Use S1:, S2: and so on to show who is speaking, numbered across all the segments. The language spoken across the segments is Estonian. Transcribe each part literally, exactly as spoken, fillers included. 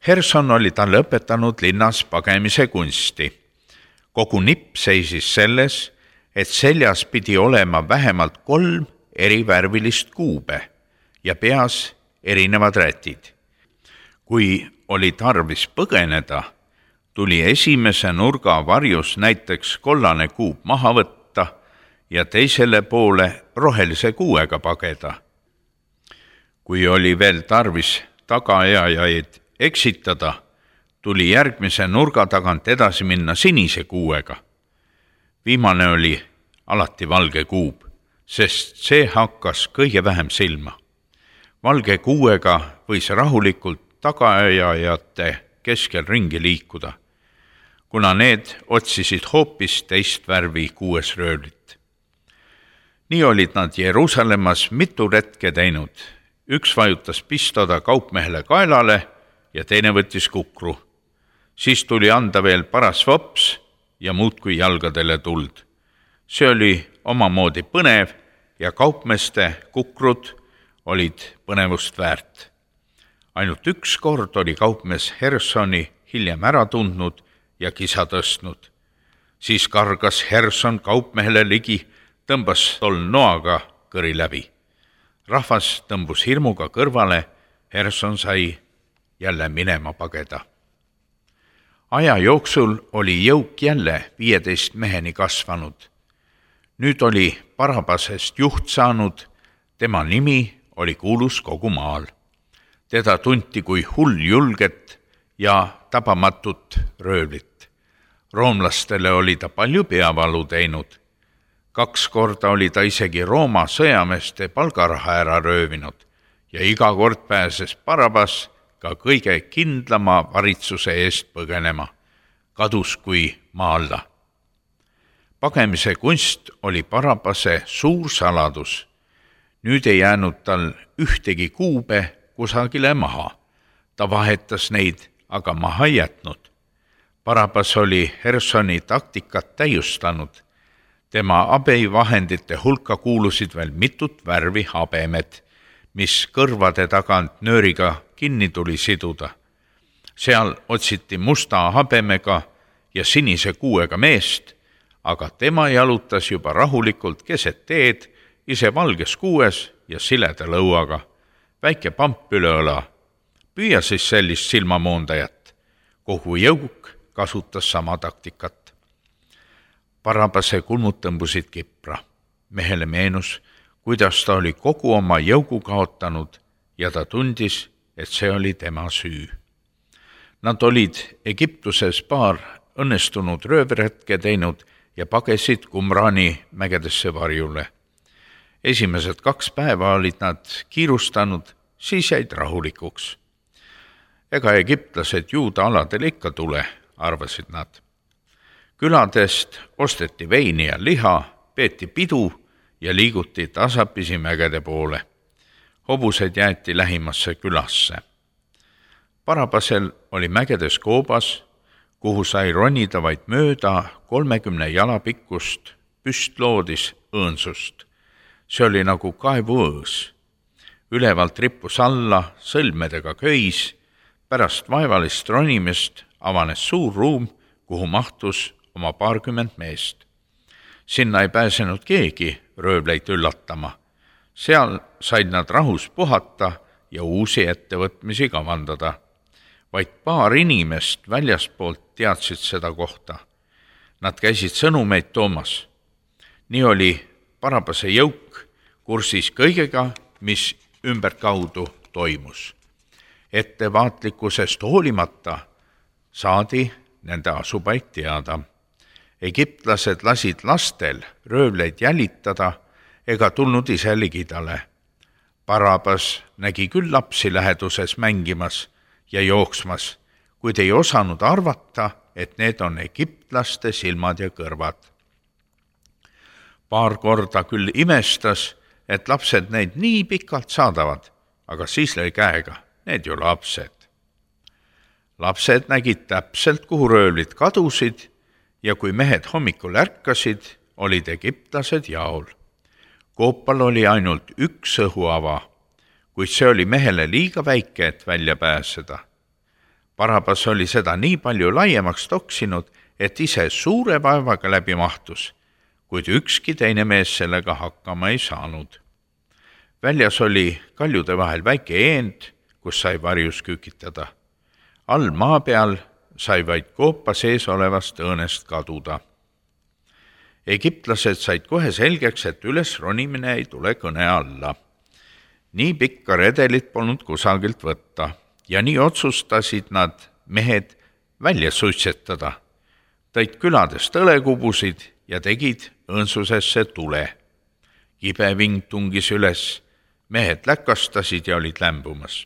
S1: Herson oli talle õpetanud linnas pagemise kunsti. Kogu nipp seisis selles, et seljas pidi olema vähemalt kolm erivärvilist kuube ja peas erinevad rätid. Kui oli tarvis põgeneda, tuli esimese nurga varjus näiteks kollane kuub maha võtta ja teisele poole rohelise kuuega pageda. Kui oli veel tarvis tagaajajaid eksitada, tuli järgmise nurga tagant edasi minna sinise kuuega. Viimane oli alati valge kuub, sest see hakkas kõige vähem silma. Valge kuuega võis rahulikult tagaajajate keskel ringi liikuda, kuna need otsisid hoopis teist värvi kuues röövlit. Nii olid nad Jeruusalemmas mitu retke teinud. Üks vajutas pistoda kaupmehele kaelale ja teine võttis kukru. Siis tuli anda veel paras vops ja muudkui jalgadele tuld. See oli omamoodi põnev ja kaupmeste kukrud olid põnevust väärt. Ainult üks kord oli kaupmees Hersoni hiljem ära tundnud ja kisa tõstnud. Siis kargas Herson kaupmehele ligi, tõmbas tol noaga kõri läbi. Rahvas tõmbus hirmuga kõrvale, Herson sai jälle minema pageda. Aja jooksul oli jõuk jälle viieteist meheni kasvanud. Nüüd oli Barabasest juht saanud, tema nimi oli kuulus kogu maal. Teda tunti kui hull julget ja tabamatut röövlit. Roomlastele oli ta palju peavalu teinud. Kaks korda oli ta isegi Rooma sõjameeste palgaraha ära röövinud ja iga kord pääses Barabas ka kõige kindlama varitsuse eest põgenema, kadus kui maa alla. Pagemise kunst oli Barabase suur saladus. Nüüd ei jäänud tal ühtegi kuube kusagile maha. Ta vahetas neid, aga maha ei jätnud. Barabas oli Hersoni taktikat täiustanud. Tema abivahendite hulka kuulusid veel mitut värvi habemed, mis kõrvade tagant nööriga kinni tuli siduda. Seal otsiti musta habemega ja sinise kuuega meest, aga tema jalutas juba rahulikult keset teed, ise valges kuues ja sileda lõuaga. Väike pamp üle õla. Püüa siis sellist silmamoondajat. Kogu jõuk kasutas sama taktikat. Barabase kulmud tõmbusid kipra. Mehele meenus, kuidas ta oli kogu oma jõugu kaotanud ja ta tundis, et see oli tema süü. Nad olid Egiptuses paar õnnestunud röövretke teinud ja pagesid Qumrani mägedesse varjule. Esimesed kaks päeva olid nad kiirustanud, siis jäid rahulikuks. Ega egiptlased juuda aladel ikka tule, arvasid nad. Küladest osteti veini ja liha, peeti pidu ja liiguti tasapisi mägede poole. Hobused jäeti lähimasse külasse. Barabasel oli mägedes koobas, kuhu sai ronida vaid mööda kolmekümne jala pikkust püstloodis õõnsust. See oli nagu kaevuõõs. Ülevalt rippus alla, sõlmedega köis, pärast vaevalist ronimist avanes suur ruum, kuhu mahtus oma paarkümmend meest. Sinna ei pääsenud keegi röövleid üllatama. Seal said nad rahus puhata ja uusi ettevõtmisi kavandada. Vaid paar inimest väljaspoolt teadsid seda kohta. Nad käisid sõnumeid toomas. Nii oli Barabase jõuk kursis kõigega, mis ümberkaudu toimus. Ettevaatlikkusest hoolimata saadi nende asupaid teada. Egiptlased lasid lastel röövleid jälitada ega tulnud ise ligidale. Barabas nägi küll lapsi läheduses mängimas ja jooksmas, kuid ei osanud arvata, et need on egiptlaste silmad ja kõrvad. Paar korda küll imestas, et lapsed neid nii pikalt saadavad, aga siis lõi käega, need ju lapsed. Lapsed nägid täpselt, kuhu röövlid kadusid ja kui mehed hommikul ärkasid, olid egiptlased jaol. Koopal oli ainult üks õhuava, kuid see oli mehele liiga väike, et välja pääseda. Barabas oli seda nii palju laiemaks toksinud, et ise suure vaevaga läbi mahtus, kuid ükski teine mees sellega hakkama ei saanud. Väljas oli kaljude vahel väike eend, kus sai varjus kükitada. All maa peal sai vaid koopa sees olevast õõnest kaduda. Egiptlased said kohe selgeks, et üles ronimine ei tule kõne alla. Nii pikka redelit polnud kusagilt võtta ja nii otsustasid nad mehed välja suitsetada. Tõid küladest õlekubusid ja tegid õõnsusesse tule. Kibeving tungis üles, mehed läkastasid ja olid lämbumas.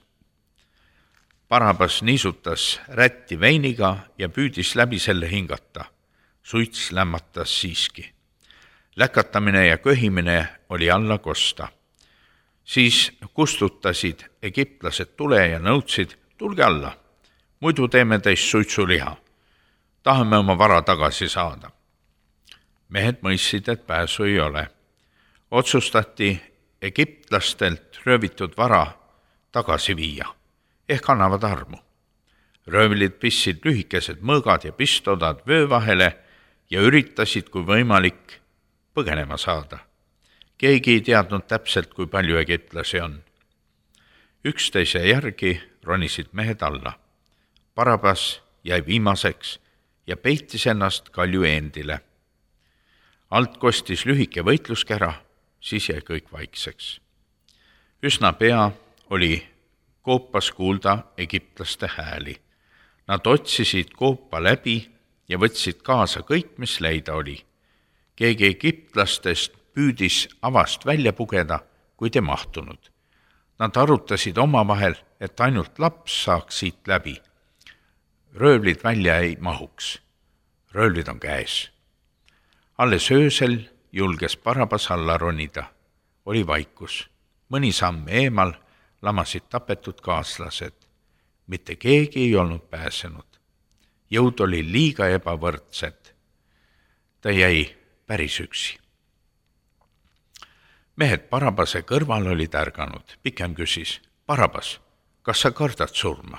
S1: Barabas niisutas rätti veiniga ja püüdis läbi selle hingata. Suits lämmatas siiski. Läkatamine ja köhimine oli alla kosta. Siis kustutasid egiptlased tule ja nõudsid, tulge alla, muidu teeme teist suitsuliha. Tahame oma vara tagasi saada. Mehed mõistsid, et pääsu ei ole. Otsustati egiptlastelt röövitud vara tagasi viia, ehk annavad armu. Röövlid pistsid lühikesed mõõgad ja pistodad vöö vahele ja üritasid, kui võimalik, põgenema saada. Keegi ei teadnud täpselt, kui palju egiptlasi on. Üksteise järgi ronisid mehed alla. Barabas jäi viimaseks ja peitis ennast kalju eendile. Alt kostis lühike võitluskära, siis jäi kõik vaikseks. Üsna pea oli koopas kuulda egiptlaste hääli. Nad otsisid koopa läbi ja võtsid kaasa kõik, mis leida oli. Keegi egiptlastest püüdis avast välja pugeda, kuid ei mahtunud. Nad arutasid omavahel, et ainult laps saaks siit läbi. Röövlid välja ei mahuks. Röövlid on käes. Alles öösel julges Barabas alla ronida. Oli vaikus. Mõni samm eemal lamasid tapetud kaaslased. Mitte keegi ei olnud pääsenud. Jõud oli liiga ebavõrdsed. Ta jäi päris üksi. Mehed Barabase kõrval olid ärganud. Pikem küsis, Barabas, kas sa kardad surma?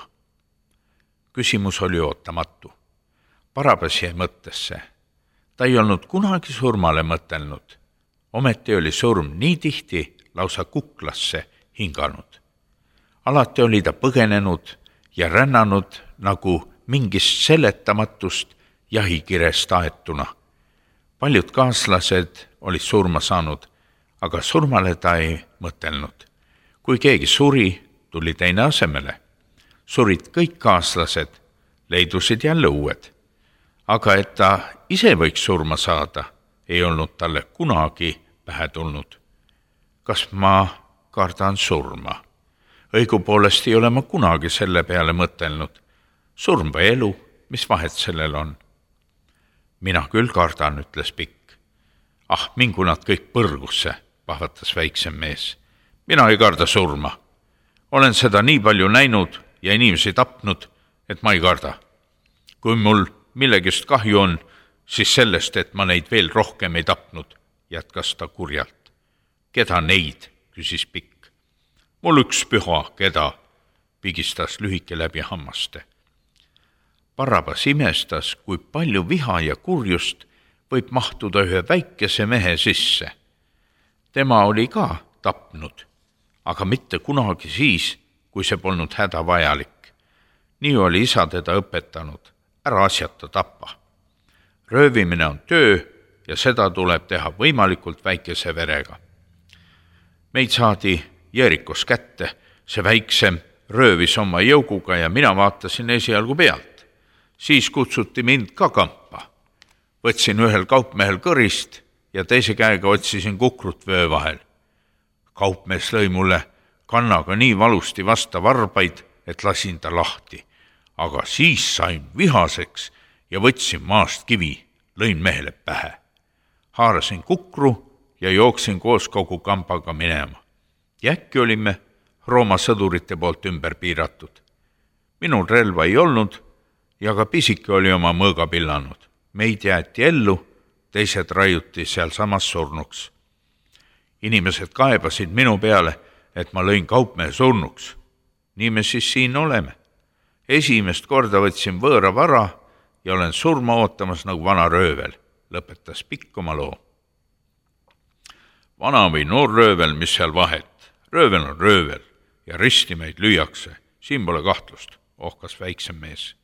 S1: Küsimus oli ootamatu. Barabas jäi mõttesse. Ta ei olnud kunagi surmale mõtelnud. Ometi oli surm nii tihti lausa kuklasse hinganud. Alati oli ta põgenenud ja rännanud nagu mingist seletamatust jahikirest aetuna. Paljud kaaslased olid surma saanud, aga surmale ta ei mõtelnud. Kui keegi suri, tuli teine asemele. Surid kõik kaaslased, leidusid jälle uued. Aga et ta ise võiks surma saada, ei olnud talle kunagi pähe tulnud. Kas ma kardan surma? Õigupoolest ei ole ma kunagi selle peale mõtelnud. Surm või elu, mis vahet sellel on? Mina küll kardan, ütles Pikk. Ah, mingu nad kõik põrgusse, pahvatas väiksem mees. Mina ei karda surma. Olen seda nii palju näinud ja inimesi tapnud, et ma ei karda. Kui mul millegist kahju on, siis sellest, et ma neid veel rohkem ei tapnud, jätkas ta kurjalt. Keda neid, küsis Pikk. Mul üks püha, keda, pigistas lühike läbi hammaste. Barabas imestas, kui palju viha ja kurjust võib mahtuda ühe väikese mehe sisse. Tema oli ka tapnud, aga mitte kunagi siis, kui see polnud hädavajalik. Nii oli isa teda õpetanud, ära asjata tappa. Röövimine on töö ja seda tuleb teha võimalikult väikese verega. Meid saadi Jerikos kätte, see väiksem röövis oma jõuguga ja mina vaatasin esialgu pealt. Siis kutsuti mind ka kampa. Võtsin ühel kaupmehel kõrist ja teise käega otsisin kukrut vöö vahel. Kaupmees lõi mulle kannaga nii valusti vasta varbaid, et lasin ta lahti. Aga siis sain vihaseks ja võtsin maast kivi, lõin mehele pähe. Haarasin kukru ja jooksin koos kogu kampaga minema. Ja äkki olime Rooma sõdurite poolt ümber piiratud. Minul relva ei olnud ja ka pisike oli oma mõõga pillanud. Meid jäeti ellu, teised raiuti seal samas surnuks. Inimesed kaebasid minu peale, et ma lõin kaupmehe surnuks. Nii me siis siin oleme. esimest korda võtsin võõra vara ja olen surma ootamas nagu vana röövel, lõpetas Pikk oma loo. Vana või noor röövel, mis seal vahet? Röövel on röövel ja risti meid lüüakse. Siin pole kahtlust, ohkas väiksem mees.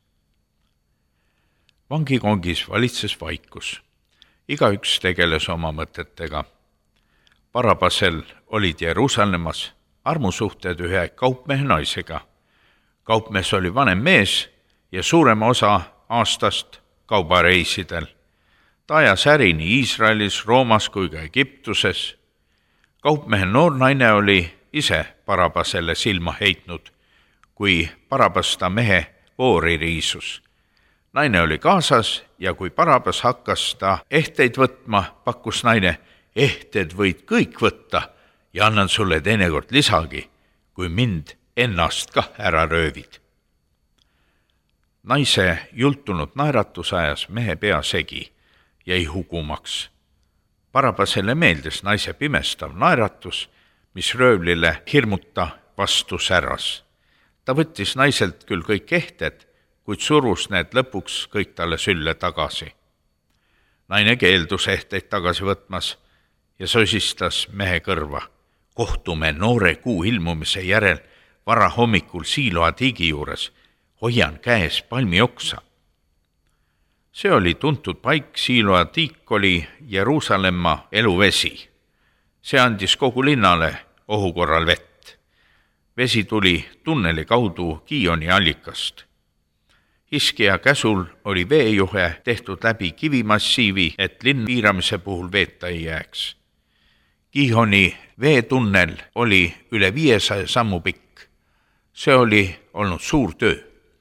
S1: Vangikongis valitses vaikus. Igaüks tegeles oma mõtetega. Barabasel olid Jeruusalemmas armusuhted ühe kaupmehe naisega. Kaupmees oli vanem mees ja suurema osa aastast kaubareisidel. Ta ajas äri nii Iisraelis, Roomas kui ka Egiptuses. Kaupmehe noor naine oli ise Barabasele silma heitnud, kui Barabas ta mehe voori riisus. Naine oli kaasas ja kui Barabas hakkas ta ehteid võtma, pakkus naine, ehted võid kõik võtta ja annan sulle teinekord lisagi, kui mind ennast kah ära röövid. Naise jultunud naeratus ajas mehe pea segi, jäi hugumaks. Barabasele meeldis naise pimestav naeratus, mis röövlile hirmuta vastu säras. Ta võttis naiselt küll kõik ehted, kuid surus need lõpuks kõik talle sülle tagasi. Naine keeldus ehteid tagasi võtmas ja sosistas mehe kõrva. Kohtume noore kuu ilmumise järel vara hommikul Siiloa tiigi juures. Hoian käes palmioksa. See oli tuntud paik, Siiloa tiik oli Jeruusalemma eluvesi. See andis kogu linnale ohukorral vett. Vesi tuli tunneli kaudu Giioni allikast. Hiskija käsul oli veejuhe tehtud läbi kivimassiivi, et linn piiramise puhul veeta ei jääks. Giioni veetunnel oli üle viiesaja sammu pikk. See oli olnud suur töö.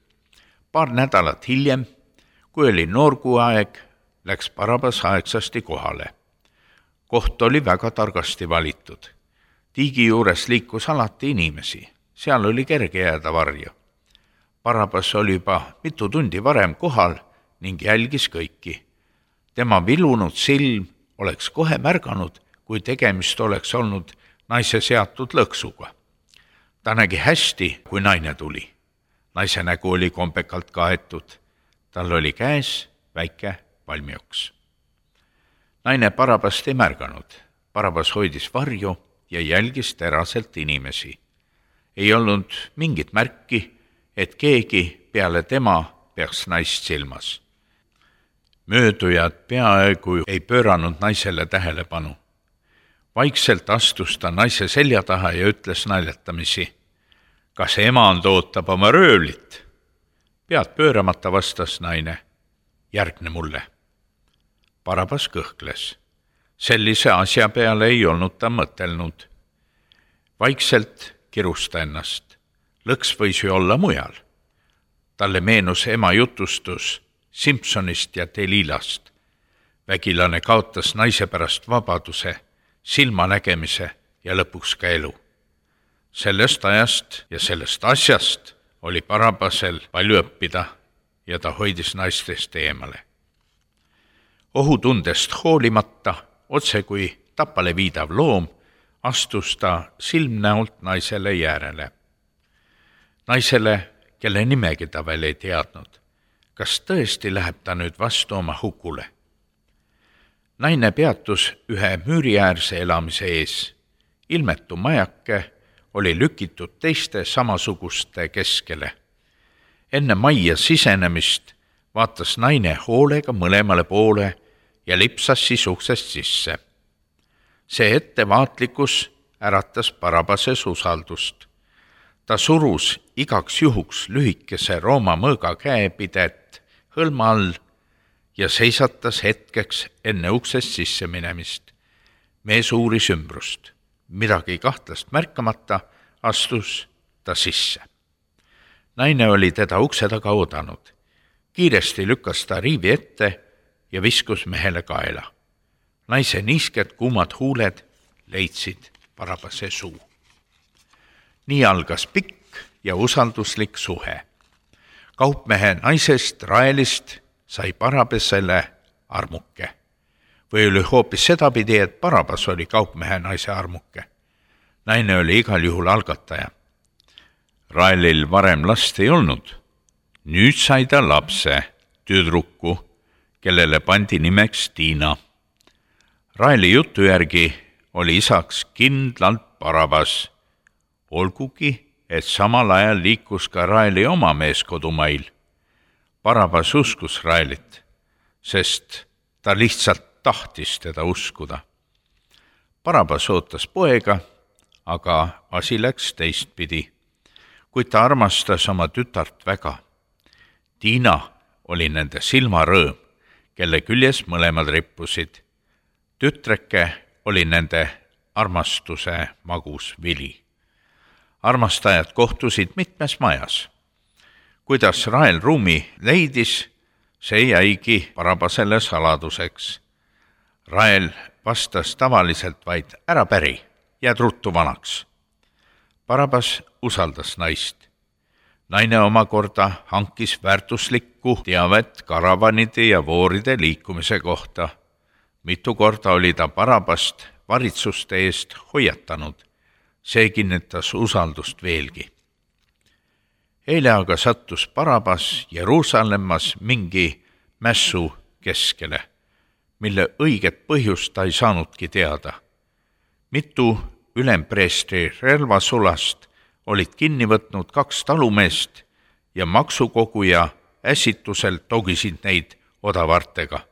S1: Paar nädalat hiljem, kui oli noorkuu aeg, läks Barabas aegsasti kohale. Koht oli väga targasti valitud. Tiigi juures liikus alati inimesi. Seal oli kerge jääda varju. Barabas oli juba mitu tundi varem kohal ning jälgis kõiki. Tema vilunud silm oleks kohe märganud, kui tegemist oleks olnud naise seatud lõksuga. Ta nägi hästi, kui naine tuli. Naise nägu oli kombekalt kaetud. Tal oli käes väike palmioks. Naine Barabast ei märganud. Barabas hoidis varju ja jälgis teraselt inimesi. Ei olnud mingit märki, et keegi peale tema peaks naist silmas. Möödujad peaaegu ei pööranud naisele tähelepanu. Vaikselt astus ta naise selja taha ja ütles naljatamisi. Kas emand ootab oma röövlit? Pead pööramata vastas naine. Järgne mulle. Barabas kõhkles. Sellise asja peale ei olnud ta mõtelnud. Vaikselt kirus ta ennast. Lõks võis ju olla mujal. Talle meenus ema jutustus Simpsonist ja Delilast. Vägilane kaotas naise pärast vabaduse, silmanägemise ja lõpuks ka elu. Sellest ajast ja sellest asjast oli Barabasel palju õppida ja ta hoidis naistest eemale. Ohutundest hoolimata, otse kui tapale viidav loom, astus ta silmnäolt naisele järele. Naisele, kelle nimegi ta veel ei teadnud. Kas tõesti läheb ta nüüd vastu oma hukule? Naine peatus ühe müüriäärse elamise ees. Ilmetu majake oli lükitud teiste samasuguste keskele. Enne majja sisenemist vaatas naine hoolega mõlemale poole ja lipsas siis uksest sisse. See ettevaatlikkus äratas Barabases usaldust. Ta surus igaks juhuks lühikese Rooma mõõga käepidet hõlma all ja seisatas hetkeks enne uksest sisse minemist. Mees uuris ümbrust. Midagi kahtlast märkamata astus ta sisse. Naine oli teda ukse taga oodanud. Kiiresti lükkas ta riivi ette ja viskus mehele kaela. Naise niisked kuumad huuled leidsid Barabase suu. Nii algas pikk ja usalduslik suhe. Kaupmehe naisest Raelist sai Barabasele armuke. Või oli hoopis sedapidi, et Barabas oli kaupmehe naise armuke. Naine oli igal juhul algataja. Raelil varem last ei olnud, Nüüd sai ta lapse, tüdruku, kellele pandi nimeks Tiina. Raeli jutu järgi oli isaks kindlalt Barabas, olgugi, et samal ajal liikus ka Raeli oma mees kodumail. Barabas uskus Raelit, sest ta lihtsalt tahtis teda uskuda. Barabas ootas poega, aga asi läks teistpidi, kuid ta armastas oma tütart väga. Tiina oli nende silmarõõm, kelle küljes mõlemad rippusid. Tütreke oli nende armastuse magus vili. Armastajad kohtusid mitmes majas. Kuidas Rael ruumi leidis, see jäigi Barabasele saladuseks. Rael vastas tavaliselt vaid ära päri, jääd ruttu vanaks. Barabas usaldas naist. Naine omakorda hankis väärtuslikku teavet karavanide ja vooride liikumise kohta. Mitu korda oli ta Barabast varitsuste eest hoiatanud. See kinnitas usaldust veelgi. Eile aga sattus Barabas Jeruusalemmas mingi mässu keskele, mille õiget põhjust ta ei saanudki teada. Mitu ülempreestri relvasulast olid kinni võtnud kaks talumeest ja maksukoguja ässitusel togisid neid odavartega.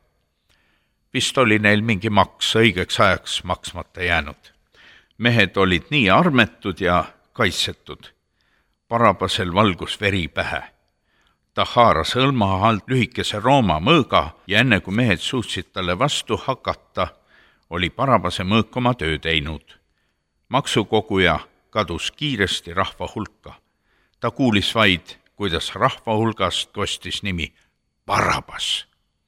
S1: Vist oli neil mingi maks õigeks ajaks maksmata jäänud. Mehed olid nii armetud ja kaitsetud. Barabasel valgus veri pähe. Ta haaras hõlma alt lühikese Rooma mõõga ja enne kui mehed suutsid talle vastu hakata, oli Barabase mõõk oma töö teinud. Maksukoguja kadus kiiresti rahva hulka. Ta kuulis vaid, kuidas rahva hulgast kostis nimi Barabas.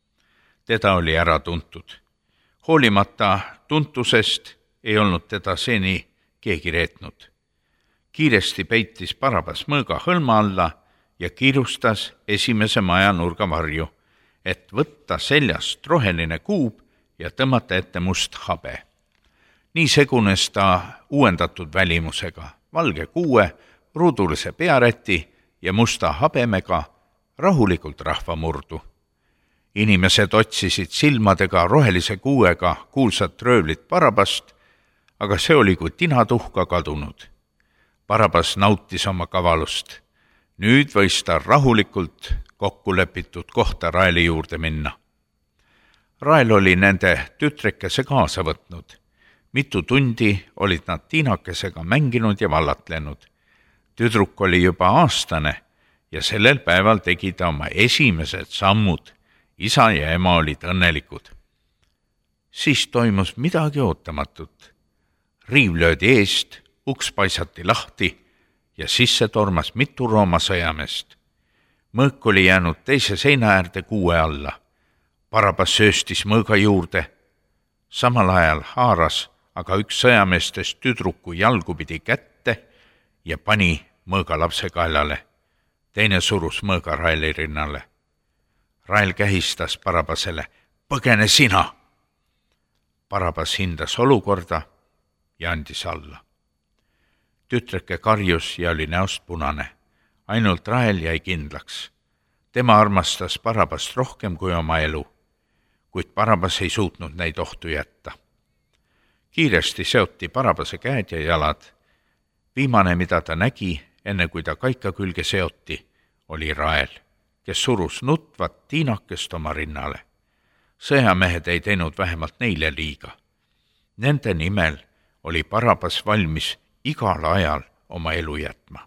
S1: Teda oli ära tuntud. Hoolimata tuntusest ei olnud teda seni keegi reetnud. Kiiresti peitis Barabas mõõga hõlma alla ja kiirustas esimese maja nurga varju, et võtta seljast roheline kuub ja tõmmata ette must habe. Nii segunes ta uuendatud välimusega, valge kuue, ruudulise pearäti ja musta habemega rahulikult rahva murdu. Inimesed otsisid silmadega rohelise kuuega kuulsat röövlit Barabast, aga see oli kui tinatuhka kadunud. Barabas nautis oma kavalust. Nüüd võis ta rahulikult kokku lepitud kohta Raeli juurde minna. Rael oli nende tütrekese kaasa võtnud. Mitu tundi olid nad Tiinakesega mänginud ja vallatlenud. Tüdruk oli juba aastane ja sellel päeval tegi ta oma esimesed sammud. Isa ja ema olid õnnelikud. Siis toimus midagi ootamatut. Riiv löödi eest, uks paisati lahti ja sisse tormas mitu Rooma sõjameest. Mõõk oli jäänud teise seina äärde kuue alla. Barabas sööstis mõõga juurde. Samal ajal haaras aga üks sõjameestest tüdruku jalgupidi kätte ja pani mõõga lapse kaelale. Teine surus mõõga Raeli rinnale. Rael kähistas Barabasele, põgene sina. Barabas hindas olukorda ja andis alla. Tütreke karjus ja oli näost punane. Ainult Rael jäi kindlaks. Tema armastas Barabast rohkem kui oma elu, kuid Barabas ei suutnud neid ohtu jätta. Kiiresti seoti Barabase käed ja jalad. Viimane, mida ta nägi, enne kui ta kaika külge seoti, oli Rael, kes surus nutvat Tiinakest oma rinnale. Sõjamehed ei teinud vähemalt neile liiga. Nende nimel oli Barabas valmis igal ajal oma elu jätma.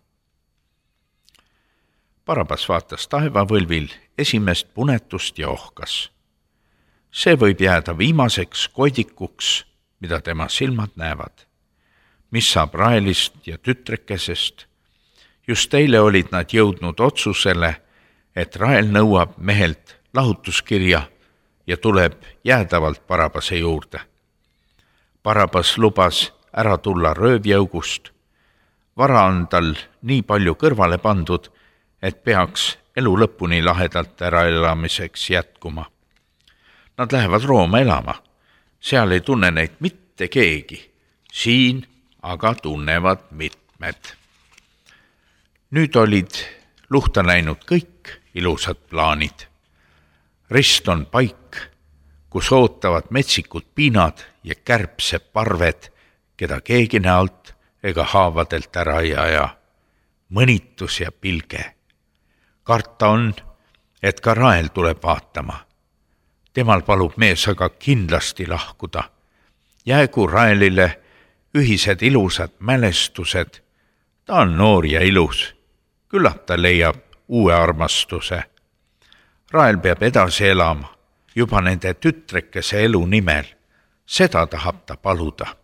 S1: Barabas vaatas taevavõlvil esimest punetust ja ohkas. See võib jääda viimaseks koidikuks, mida tema silmad näevad. Mis saab Raelist ja tütrekesest? Just eile olid nad jõudnud otsusele, et Rael nõuab mehelt lahutuskirja ja tuleb jäädavalt Barabase juurde. Barabas lubas ära tulla röövjõugust. Vara on tal nii palju kõrvale pandud, et peaks elu lõpuni lahedalt äraelamiseks jätkuma. Nad lähevad Rooma elama. Seal ei tunne neid mitte keegi. Siin aga tunnevad mitmed. Nüüd olid luhta läinud kõik ilusad plaanid. Rist on paik, kus ootavad metsikud piinad ja kärbseparved, keda keegi näolt ega haavadelt ära ei aja. Mõnitus ja pilge. Karta on, et ka Rael tuleb vaatama. Temal palub mees aga kindlasti lahkuda. Jäägu Raelile ühised ilusad mälestused. Ta on noor ja ilus. Küllap ta leiab uue armastuse. Rael peab edasi elama, juba nende tütrekese elu nimel. Seda tahab ta paluda.